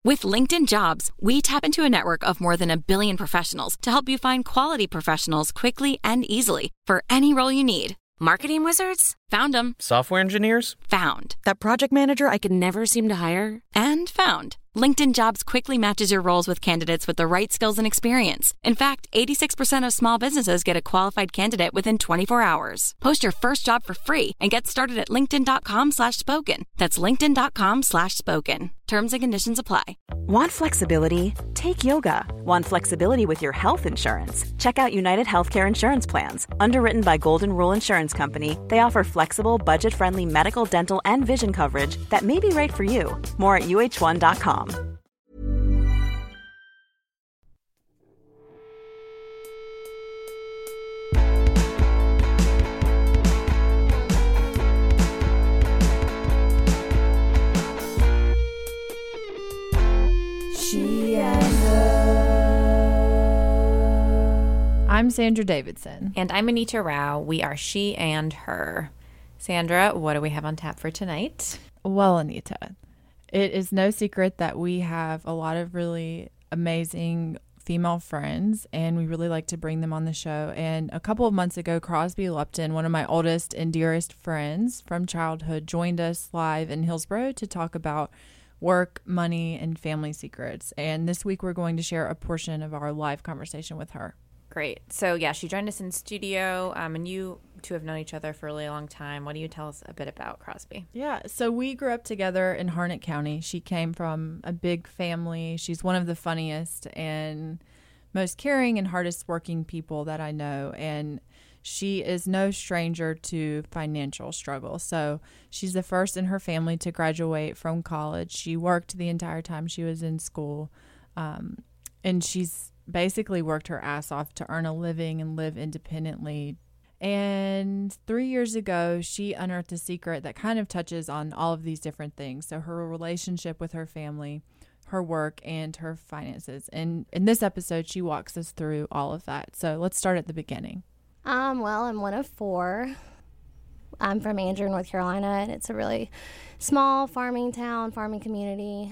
With LinkedIn Jobs, we tap into a network of more than 1 billion professionals to help you find quality professionals quickly and easily for any role you need. Marketing wizards? Found them. Software engineers? Found. That project manager I could never seem to hire? And found. LinkedIn Jobs quickly matches your roles with candidates with the right skills and experience. In fact, 86% of small businesses get a qualified candidate within 24 hours. Post your first job for free and get started at linkedin.com/spoken. That's linkedin.com/spoken. Terms and conditions apply. Want flexibility? Take yoga. Want flexibility with your health insurance? Check out United Healthcare Insurance Plans. Underwritten by Golden Rule Insurance Company, they offer flexible, budget-friendly medical, dental, and vision coverage that may be right for you. More at uh1.com. She and Her. I'm Sandra Davidson. And I'm Anita Rao. We are She and Her. Sandra, what do we have on tap for tonight? Well, Anita, it is no secret that we have a lot of really amazing female friends, and we really like to bring them on the show. And a couple of months ago, Crosby Lupton, one of my oldest and dearest friends from childhood, joined us live in Hillsborough to talk about work, money, and family secrets. And this week, we're going to share a portion of our live conversation with her. Great. So, yeah, she joined us in studio, and you two have known each other for a really long time. Why don't you tell us a bit about Crosby? Yeah, so we grew up together in Harnett County. She came from a big family. She's one of the funniest and most caring and hardest working people that I know. And she is no stranger to financial struggle. So she's the first in her family to graduate from college. She worked the entire time she was in school. And she's basically worked her ass off to earn a living and live independently. And 3 years ago, she unearthed a secret that kind of touches on all of these different things. So her relationship with her family, her work, and her finances. And in this episode, she walks us through all of that. So let's start at the beginning. Well, I'm one of four. I'm from Andrew, North Carolina, and it's a really small farming town, farming community.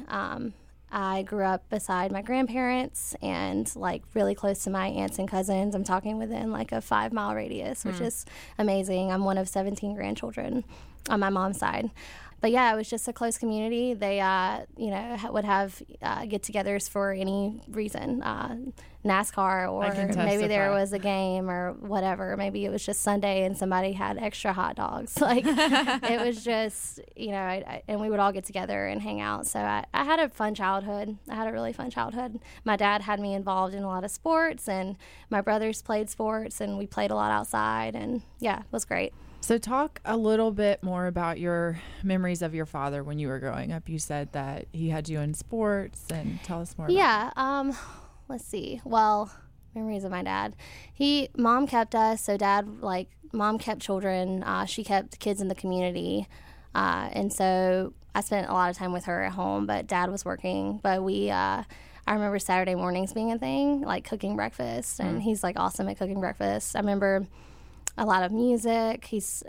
I grew up beside my grandparents and like really close to my aunts and cousins. I'm talking within like a 5-mile radius, which is amazing. I'm one of 17 grandchildren on my mom's side. But yeah, it was just a close community. They, would have get-togethers for any reason, NASCAR, or maybe there was a game or whatever. Maybe it was just Sunday and somebody had extra hot dogs. Like it was just, and we would all get together and hang out. So I had a fun childhood. I had a really fun childhood. My dad had me involved in a lot of sports, and my brothers played sports, and we played a lot outside. And yeah, it was great. So talk a little bit more about your memories of your father when you were growing up. You said that he had you in sports, and tell us more about that. Let's see. Well, memories of my dad. Mom kept us, so mom kept children. She kept kids in the community. And so I spent a lot of time with her at home, but dad was working. But I remember Saturday mornings being a thing, like cooking breakfast, and he's like awesome at cooking breakfast. I remember a lot of music. He's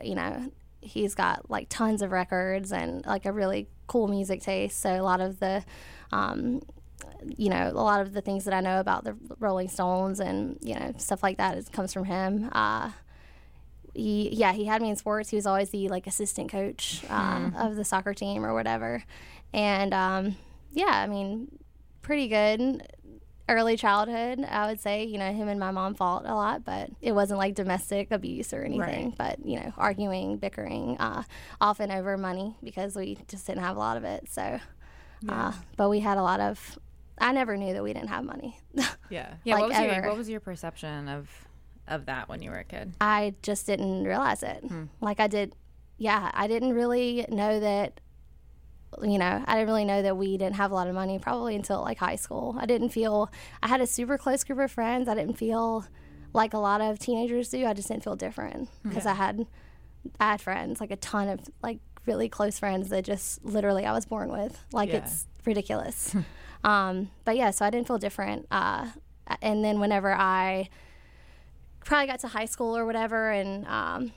got like tons of records and like a really cool music taste. So a lot of the, things that I know about the Rolling Stones and, stuff like that comes from him. He had me in sports. He was always the like assistant coach of the soccer team or whatever. And pretty good. Early childhood, I would say, him and my mom fought a lot, but it wasn't like domestic abuse or anything, but, arguing, bickering, often over money because we just didn't have a lot of it. So, but we had I never knew that we didn't have money. Yeah. What was your perception of that when you were a kid? I just didn't realize it. I didn't really know that. I didn't really know that we didn't have a lot of money probably until like high school. I had a super close group of friends. I didn't feel like a lot of teenagers do. I just didn't feel different because I had friends, like a ton of like really close friends that just literally I was born with. It's ridiculous. But yeah, so I didn't feel different. And then whenever I probably got to high school or whatever, and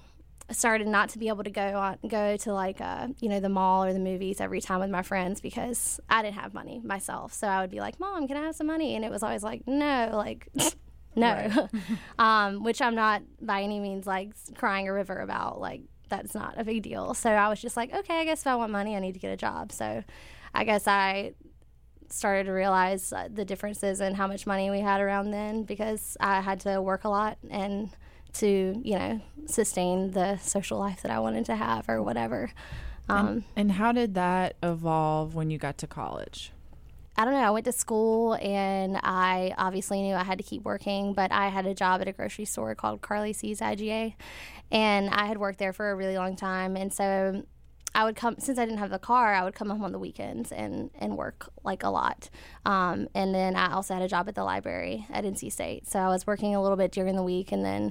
started not to be able to go to like the mall or the movies every time with my friends because I didn't have money myself. So I would be like, Mom, can I have some money? And it was always like, no, like no. Which I'm not by any means like crying a river about. Like, that's not a big deal. So I was just like, okay, I guess if I want money, I need to get a job. So I guess I started to realize the differences in how much money we had around then because I had to work a lot and to, sustain the social life that I wanted to have or whatever. And how did that evolve when you got to college? I don't know. I went to school and I obviously knew I had to keep working, but I had a job at a grocery store called Carly C's IGA, and I had worked there for a really long time. And so I would come, since I didn't have the car, I would come home on the weekends and work like a lot. And then I also had a job at the library at NC State. So I was working a little bit during the week, and then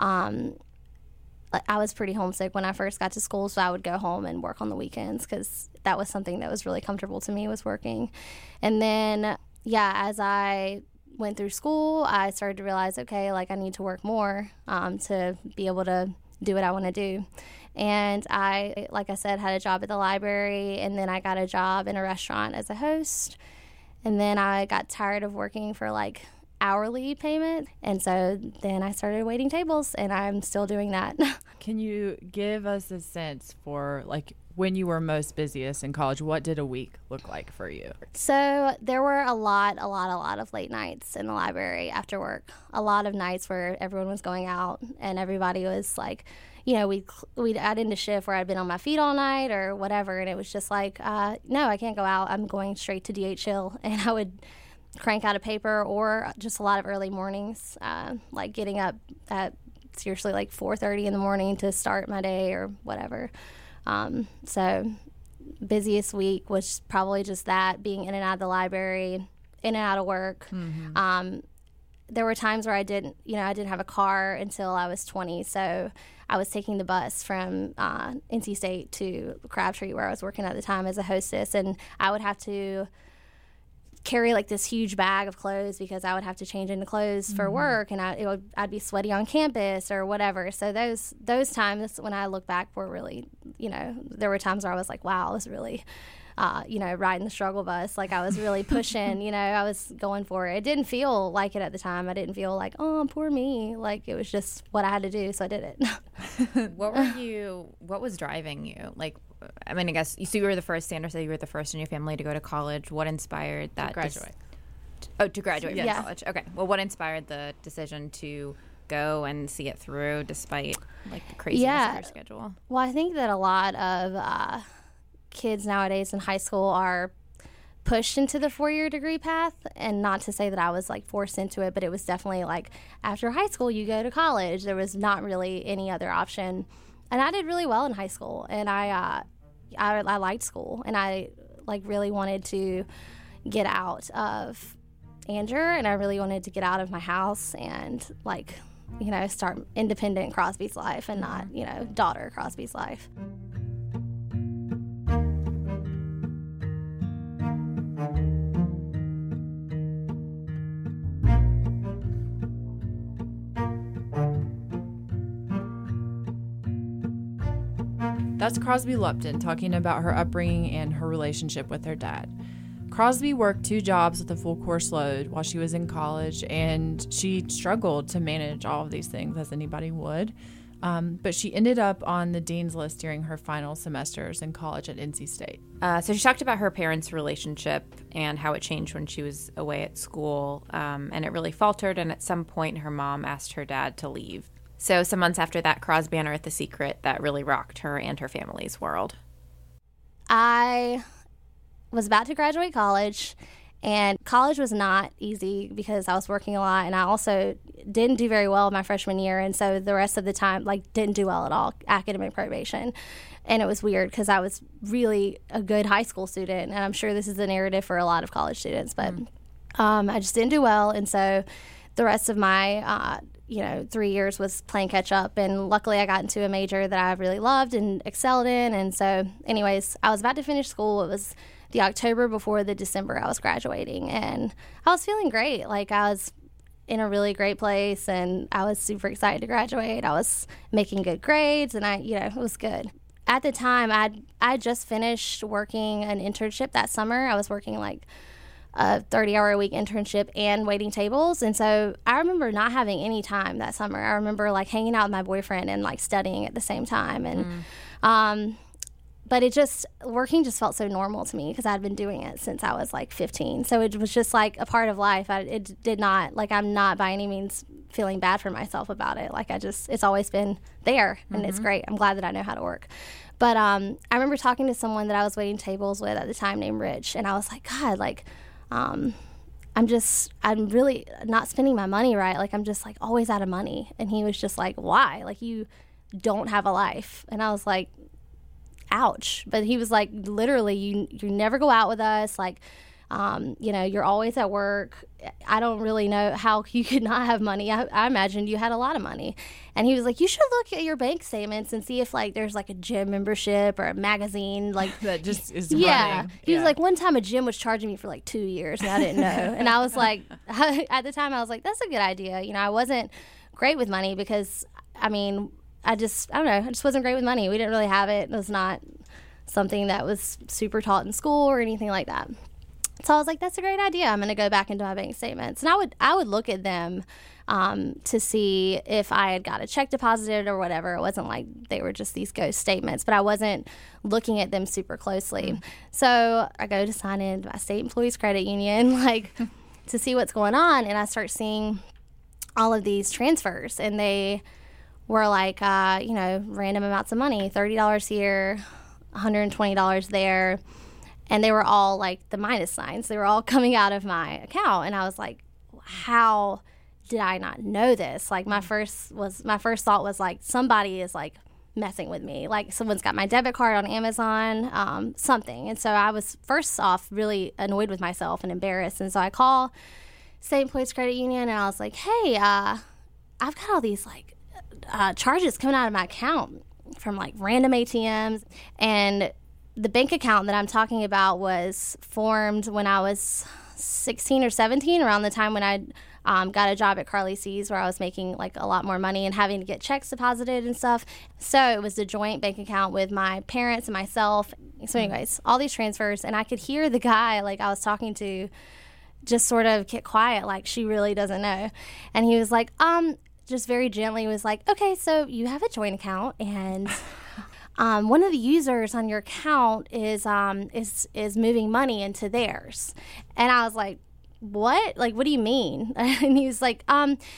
I was pretty homesick when I first got to school, so I would go home and work on the weekends because that was something that was really comfortable to me, was working. And then, as I went through school, I started to realize, okay, like I need to work more to be able to do what I want to do. And I, like I said, had a job at the library, and then I got a job in a restaurant as a host. And then I got tired of working for like hourly payment, and so then I started waiting tables, and I'm still doing that. Can you give us a sense for like when you were most busiest in college? What did a week look like for you? So there were a lot of late nights in the library after work. A lot of nights where everyone was going out and everybody was like, we'd add into shift where I'd been on my feet all night or whatever, and it was just like, no, I can't go out. I'm going straight to DHL, and I would crank out a paper, or just a lot of early mornings, like getting up at seriously like 4:30 in the morning to start my day or whatever. So busiest week was probably just that, being in and out of the library, in and out of work. Mm-hmm. There were times where I didn't have a car until I was 20, so I was taking the bus from NC State to Crabtree, where I was working at the time as a hostess, and I would have to carry like this huge bag of clothes because I would have to change into clothes for work, and I'd be sweaty on campus or whatever. So those times when I look back were really, there were times where I was like, wow, I was really, riding the struggle bus. Like I was really pushing, I was going for it. It didn't feel like it at the time. I didn't feel like, oh, poor me. Like it was just what I had to do, so I did it. What was driving you? Like, I mean, I guess you were the first. Sandra said you were the first in your family to go to college. What inspired that? To graduate. To graduate from college. Okay. Well, what inspired the decision to go and see it through despite like the craziness of your schedule? Well, I think that a lot of kids nowadays in high school are pushed into the 4-year degree path, and not to say that I was like forced into it, but it was definitely like after high school you go to college. There was not really any other option. And I did really well in high school, and I liked school, and I like really wanted to get out of Anger, and I really wanted to get out of my house and like, start independent Crosby's life and not, daughter Crosby's life. That's Crosby Lupton talking about her upbringing and her relationship with her dad. Crosby worked 2 jobs with a full course load while she was in college, and she struggled to manage all of these things as anybody would. But she ended up on the dean's list during her final semesters in college at NC State. So she talked about her parents' relationship and how it changed when she was away at school, and it really faltered, and at some point her mom asked her dad to leave. So some months after that, Crosby unearthed a secret that really rocked her and her family's world. I was about to graduate college, and college was not easy because I was working a lot, and I also didn't do very well my freshman year, and so the rest of the time, like, didn't do well at all, academic probation. And it was weird because I was really a good high school student, and I'm sure this is the narrative for a lot of college students, but I just didn't do well, and so the rest of my 3 years was playing catch up, and luckily I got into a major that I really loved and excelled in. And so anyways, I was about to finish school. It was the October before the December I was graduating, and I was feeling great. Like I was in a really great place, and I was super excited to graduate. I was making good grades, and it was good. At the time, I just finished working an internship that summer. I was working like a 30-hour-a-week internship and waiting tables. And so I remember not having any time that summer. I remember like hanging out with my boyfriend and like studying at the same time. And but working just felt so normal to me because I'd been doing it since I was like 15. So it was just like a part of life. It did not, like, I'm not by any means feeling bad for myself about it. Like, it's always been there, and it's great. I'm glad that I know how to work. But I remember talking to someone that I was waiting tables with at the time named Rich, and I was like, God, like, I'm really not spending my money right. Like, I'm just like always out of money. And he was just like, why? Like, you don't have a life. And I was like, ouch. But he was like, literally, you never go out with us. Like, you're always at work. I don't really know how you could not have money. I imagined you had a lot of money. And he was like, you should look at your bank statements and see if like there's like a gym membership or a magazine like that just is running. He was like, one time a gym was charging me for like 2 years and I didn't know. And I was like, at the time I was like, that's a good idea. I wasn't great with money because I just wasn't great with money. We didn't really have it. It was not something that was super taught in school or anything like that. So I was like, that's a great idea. I'm going to go back into my bank statements. And I would look at them to see if I had got a check deposited or whatever. It wasn't like they were just these ghost statements, but I wasn't looking at them super closely. So I go to sign in to my state employees credit union, like to see what's going on. And I start seeing all of these transfers, and they were like, random amounts of money, $30 here, $120 there. And they were all like the minus signs. They were all coming out of my account. And I was like, how did I not know this? Like my first thought was like, somebody is like messing with me. Like someone's got my debit card on Amazon, something. And so I was first off really annoyed with myself and embarrassed. And so I call State Employees Credit Union and I was like, hey, I've got all these like charges coming out of my account from like random ATMs. And the bank account that I'm talking about was formed when I was 16 or 17, around the time when I got a job at Carly C's, where I was making like a lot more money and having to get checks deposited and stuff. So it was a joint bank account with my parents and myself. So anyways, all these transfers, and I could hear the guy like I was talking to just sort of get quiet, like she really doesn't know. And he was like, just very gently was like, okay, so you have a joint account, and one of the users on your account is moving money into theirs. And I was like, what? Like, what do you mean? And he was like,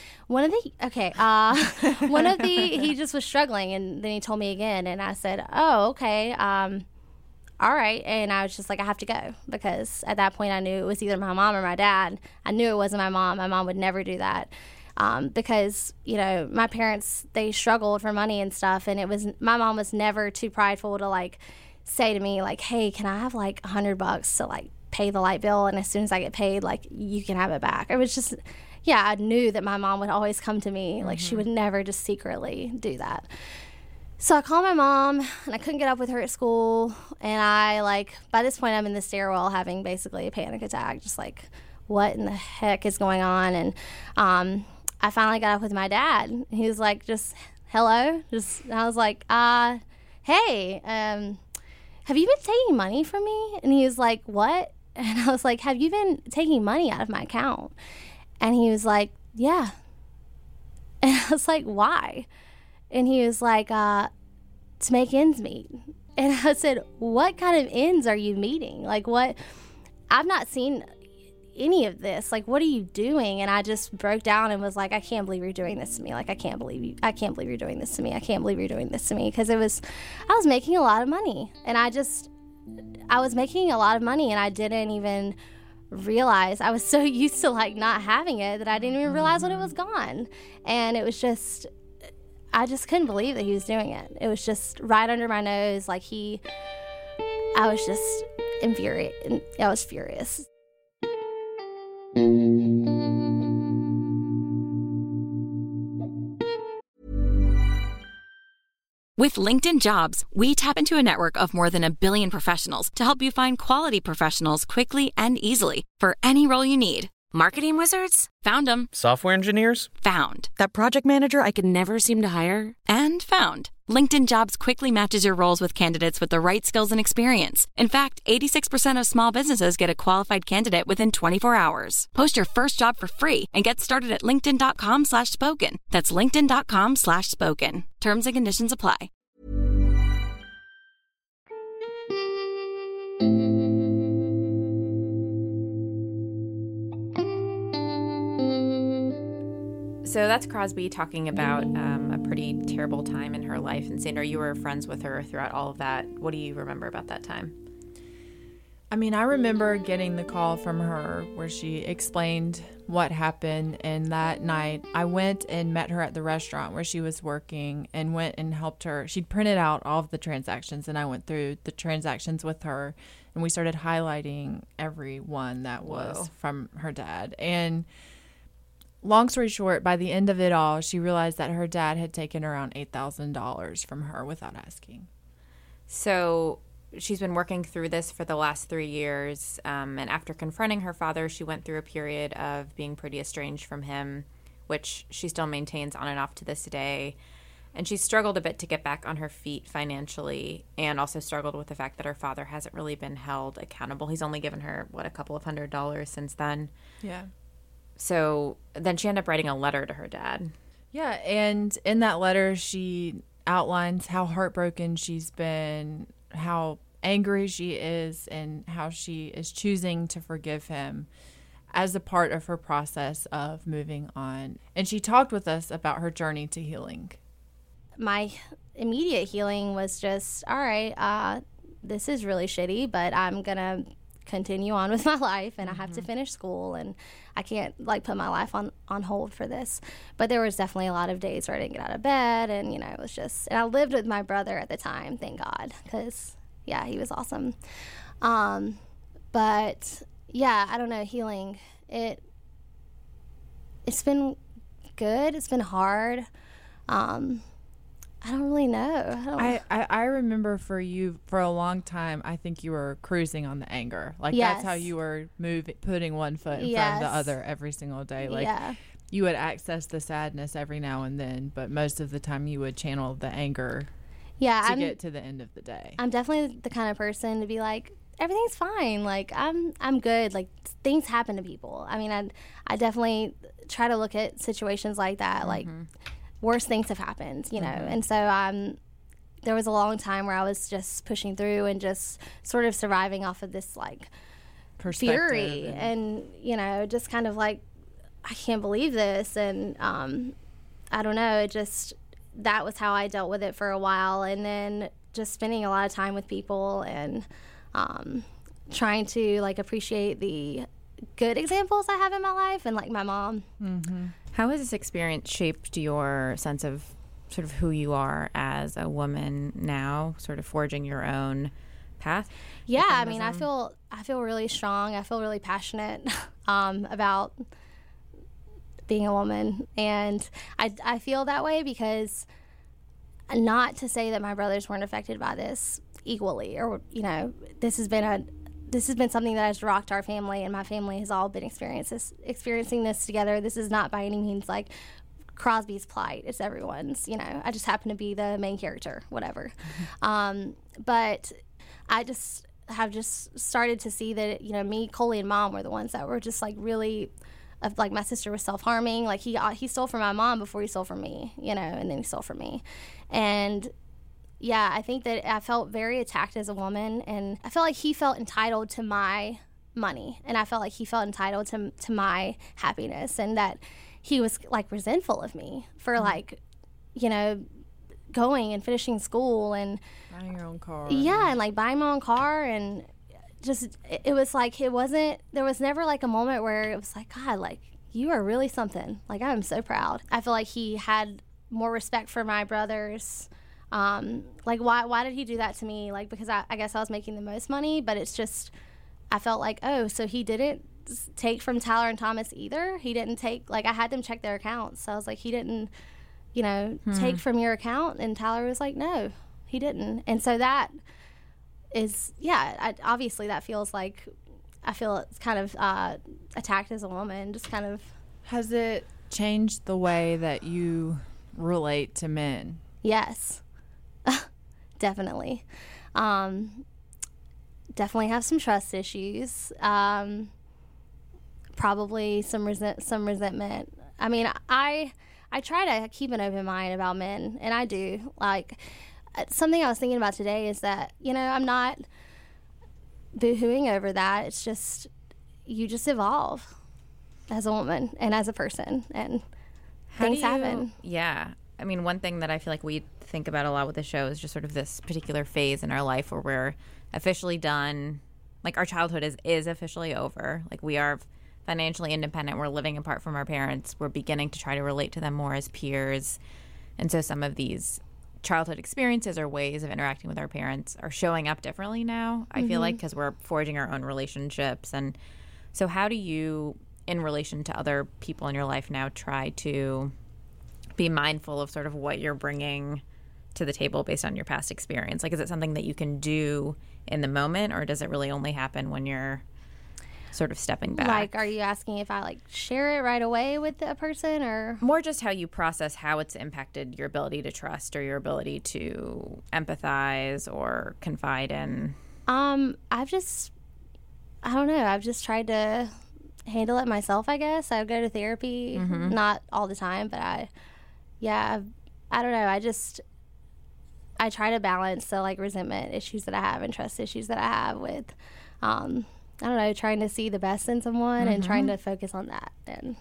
he just was struggling. And then he told me again, and I said, oh, okay, all right. And I was just like, I have to go, because at that point I knew it was either my mom or my dad. I knew it wasn't my mom. My mom would never do that. Because, my parents, they struggled for money and stuff. And my mom was never too prideful to like say to me like, hey, can I have like $100 to like pay the light bill? And as soon as I get paid, like you can have it back. It was just, I knew that my mom would always come to me. Like she would never just secretly do that. So I called my mom and I couldn't get up with her at school. And by this point I'm in the stairwell having basically a panic attack. Just like, what in the heck is going on? And, I finally got up with my dad. He was like, just, hello? And I was like, hey, have you been taking money from me? And he was like, what? And I was like, have you been taking money out of my account? And he was like, yeah. And I was like, why? And he was like, to make ends meet. And I said, what kind of ends are you meeting? Like, what? I've not seen any of this. Like, what are you doing? And I just broke down and was like, I can't believe you're doing this to me. Like, I can't believe you're doing this to me. I can't believe you're doing this to me. Because I was making a lot of money. And I was making a lot of money, and I didn't even realize. I was so used to like not having it that I didn't even realize when it was gone. And it was just, I just couldn't believe that he was doing it. It was just right under my nose. Like I was just infuriated. I was furious. With LinkedIn Jobs, we tap into a network of more than 1 billion professionals to help you find quality professionals quickly and easily for any role you need. Marketing wizards? Found them. Software engineers? Found. That project manager I could never seem to hire? And found. LinkedIn Jobs quickly matches your roles with candidates with the right skills and experience. In fact, 86% of small businesses get a qualified candidate within 24 hours. Post your first job for free and get started at linkedin.com/spoken. That's linkedin.com/spoken. Terms and conditions apply. So that's Crosby talking about a pretty terrible time in her life. And Sandra, you were friends with her throughout all of that. What do you remember about that time? I mean, I remember getting the call from her where she explained what happened. And that night, I went and met her at the restaurant where she was working and went and helped her. She'd printed out all of the transactions, and I went through the transactions with her. And we started highlighting every one that was from her dad. And long story short, by the end of it all, she realized that her dad had taken around $8,000 from her without asking. So she's been working through this for the last 3 years. And after confronting her father, she went through a period of being pretty estranged from him, which she still maintains on and off to this day. And she's struggled a bit to get back on her feet financially, and also struggled with the fact that her father hasn't really been held accountable. He's only given her, a couple of $100s since then. Yeah. So then she ended up writing a letter to her dad. Yeah, and in that letter, she outlines how heartbroken she's been, how angry she is, and how she is choosing to forgive him as a part of her process of moving on. And she talked with us about her journey to healing. My immediate healing was just, all right, this is really shitty, but I'm going to continue on with my life, and I have to finish school, and I can't put my life on hold for this. But there was definitely a lot of days where I didn't get out of bed, and it was just, and I lived with my brother at the time, thank God, because he was awesome. But yeah, I don't know, healing, it's been good, it's been hard. I don't really know. I remember for you, for a long time, I think you were cruising on the anger. Yes. That's how you were putting one foot in front of the other every single day. You would access the sadness every now and then, but most of the time you would channel the anger to get to the end of the day. I'm definitely the kind of person to be like, everything's fine. I'm good. Things happen to people. I mean, I definitely try to look at situations like that, worse things have happened, and so there was a long time where I was just pushing through and just sort of surviving off of this fury and just kind of I can't believe this, and I don't know, that was how I dealt with it for a while, and then just spending a lot of time with people and trying to appreciate the good examples I have in my life, and my mom. How has this experience shaped your sense of sort of who you are as a woman now, sort of forging your own path? Yeah, I mean, I feel really strong. I feel really passionate about being a woman, and I feel that way because, not to say that my brothers weren't affected by this equally, or this has been something that has rocked our family, and my family has all been experiencing this together. This is not by any means Crosby's plight. It's everyone's, I just happen to be the main character, whatever. But I just have started to see that, me, Coley, and Mom were the ones that were just really, my sister was self-harming. He stole from my mom before he stole from me, and then he stole from me. And yeah, I think that I felt very attacked as a woman, and I felt like he felt entitled to my money, and I felt like he felt entitled to my happiness, and that he was resentful of me for going and finishing school and buying your own car. Yeah, and buying my own car, and just it was there was never a moment where it was God, you are really something. I'm so proud. I feel like he had more respect for my brothers. Why did he do that to me? Because I guess I was making the most money, but it's just, I felt so he didn't take from Tyler and Thomas either. He didn't take, I had them check their accounts. So I was he didn't, take from your account. And Tyler was no, he didn't. And so that is, obviously that feels I feel it's kind of attacked as a woman, just kind of. Has it changed the way that you relate to men? Yes, definitely. Definitely have some trust issues. Probably some resentment. I mean, I try to keep an open mind about men, and I do. Like, something I was thinking about today is that, I'm not boo-hooing over that. It's just, you just evolve as a woman and as a person, and things happen. Yeah. I mean, one thing that I feel like we think about a lot with the show is just sort of this particular phase in our life where we're officially done. Like, our childhood is officially over. Like, we are financially independent. We're living apart from our parents. We're beginning to try to relate to them more as peers. And so some of these childhood experiences or ways of interacting with our parents are showing up differently now, I feel like, because we're forging our own relationships. And so how do you, in relation to other people in your life now, try to be mindful of sort of what you're bringing to the table based on your past experience? Like, is it something that you can do in the moment, or does it really only happen when you're sort of stepping back? Like, are you asking if I share it right away with a person, or more just how you process how it's impacted your ability to trust or your ability to empathize or confide in? I don't know. I've just tried to handle it myself, I guess. I go to therapy, not all the time, but I don't know. I try to balance the resentment issues that I have and trust issues that I have with, I don't know, trying to see the best in someone and trying to focus on that. And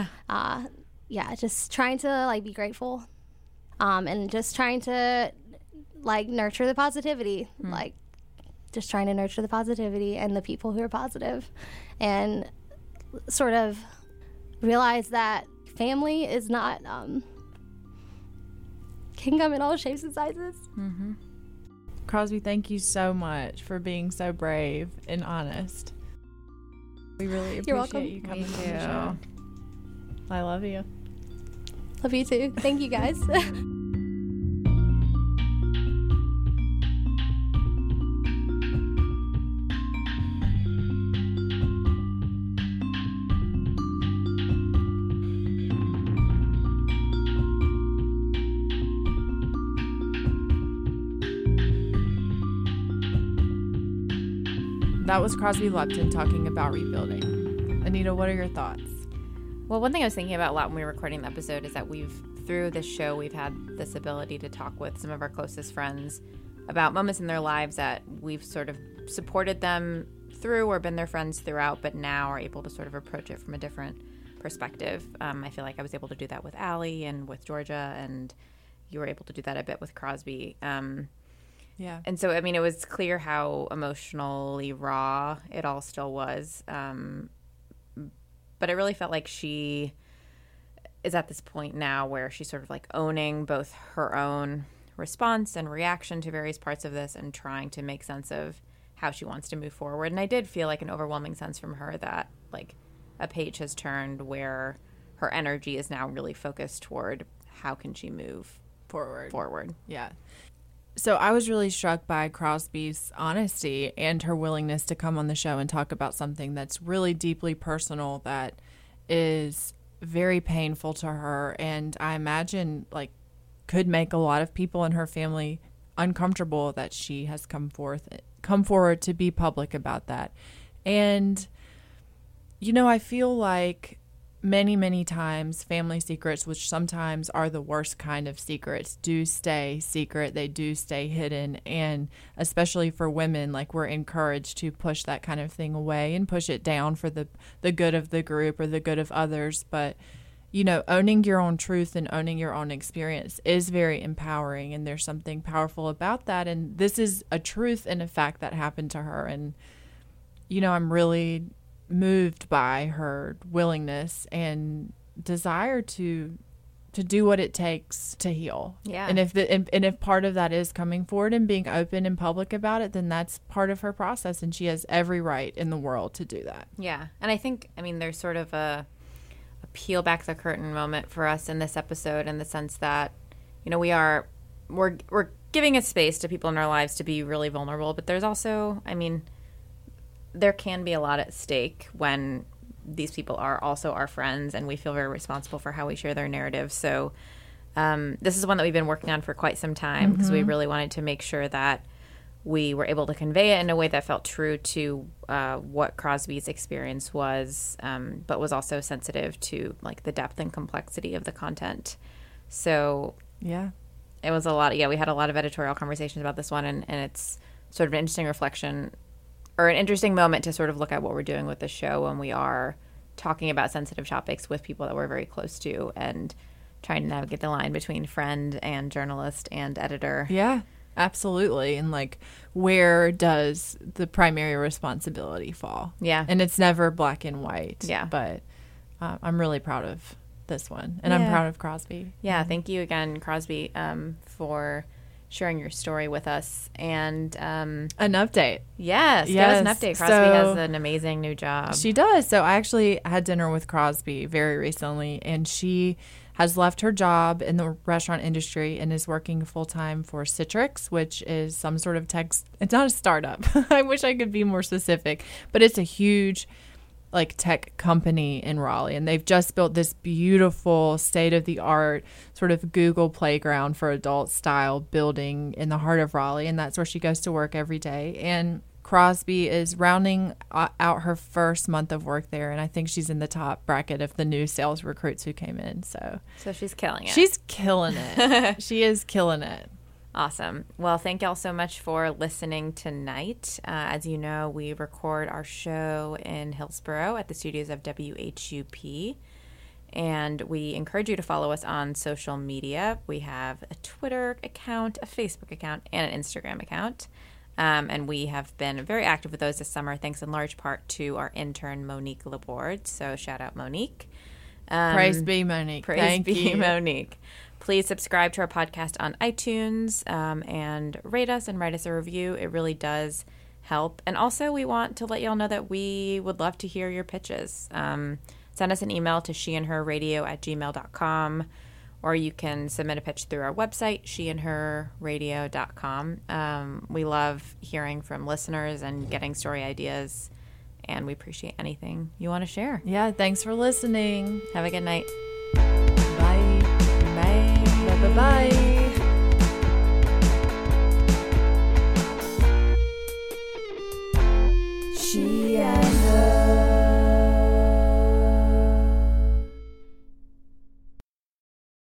just trying to be grateful, and just trying to nurture the positivity, just trying to nurture the positivity and the people who are positive, and sort of realize that family is not can come in all shapes and sizes. Crosby, thank you so much for being so brave and honest. We really appreciate you coming on the show. I love you. Love you too. Thank you, guys. That was Crosby Lupton talking about rebuilding. Anita, what are your thoughts? Well, one thing I was thinking about a lot when we were recording the episode is that through this show, we've had this ability to talk with some of our closest friends about moments in their lives that we've sort of supported them through or been their friends throughout, but now are able to sort of approach it from a different perspective. I feel like I was able to do that with Allie and with Georgia, and you were able to do that a bit with Crosby. Yeah. And so, I mean, it was clear how emotionally raw it all still was. But it really felt like she is at this point now where she's sort of owning both her own response and reaction to various parts of this and trying to make sense of how she wants to move forward. And I did feel an overwhelming sense from her that a page has turned where her energy is now really focused toward how can she move forward. Yeah. So I was really struck by Crosby's honesty and her willingness to come on the show and talk about something that's really deeply personal, that is very painful to her, and I imagine could make a lot of people in her family uncomfortable that she has come forward to be public about that. And I feel like many times family secrets, which sometimes are the worst kind of secrets, do stay secret. They do stay hidden. And especially for women, we're encouraged to push that kind of thing away and push it down for the good of the group or the good of others. But, owning your own truth and owning your own experience is very empowering. And there's something powerful about that. And this is a truth and a fact that happened to her. And, I'm really moved by her willingness and desire to do what it takes to heal. Yeah. And if part of that is coming forward and being open and public about it, then that's part of her process, and she has every right in the world to do that. Yeah. And I think, there's sort of a peel back the curtain moment for us in this episode, in the sense that, we're giving a space to people in our lives to be really vulnerable, but there's also, there can be a lot at stake when these people are also our friends, and we feel very responsible for how we share their narrative. So this is one that we've been working on for quite some time because we really wanted to make sure that we were able to convey it in a way that felt true to what Crosby's experience was, but was also sensitive to like the depth and complexity of the content. So Yeah. it was a lot. Yeah, we had a lot of editorial conversations about this one, and it's sort of an interesting reflection or an interesting moment to sort of look at what we're doing with the show when we are talking about sensitive topics with people that we're very close to and trying to navigate the line between friend and journalist and editor. Yeah, absolutely. And like, where does the primary responsibility fall? Yeah. And it's never black and white. Yeah. But I'm really proud of this one. And I'm proud of Crosby. Yeah, thank you again, Crosby, for sharing your story with us. And An update. yes, give us an update. Crosby has an amazing new job. She does. So I actually had dinner with Crosby very recently, and she has left her job in the restaurant industry and is working full-time for Citrix, which is some sort of tech. It's not a startup. I wish I could be more specific, but it's a huge like tech company in Raleigh, and they've just built this beautiful state-of-the-art sort of Google playground for adult style building in the heart of Raleigh, and that's where she goes to work every day. And Crosby is rounding out her first month of work there, and I think she's in the top bracket of the new sales recruits who came in. So she's killing it. She's killing it. She is killing it. Awesome. Well, thank y'all so much for listening tonight. As you know, we record our show in Hillsborough at the studios of WHUP, and we encourage you to follow us on social media. We have a Twitter account, a Facebook account, and an Instagram account, and we have been very active with those this summer, thanks in large part to our intern, Monique Laborde. So shout out, Monique. Praise be, Monique. Praise be, Monique. Please subscribe to our podcast on iTunes and rate us and write us a review. It really does help. And also, we want to let y'all know that we would love to hear your pitches. Send us an email to sheandherradio@gmail.com, or you can submit a pitch through our website, sheandherradio.com. We love hearing from listeners and getting story ideas, and we appreciate anything you want to share. Yeah, thanks for listening. Have a good night. Bye. Bye. Bye-bye.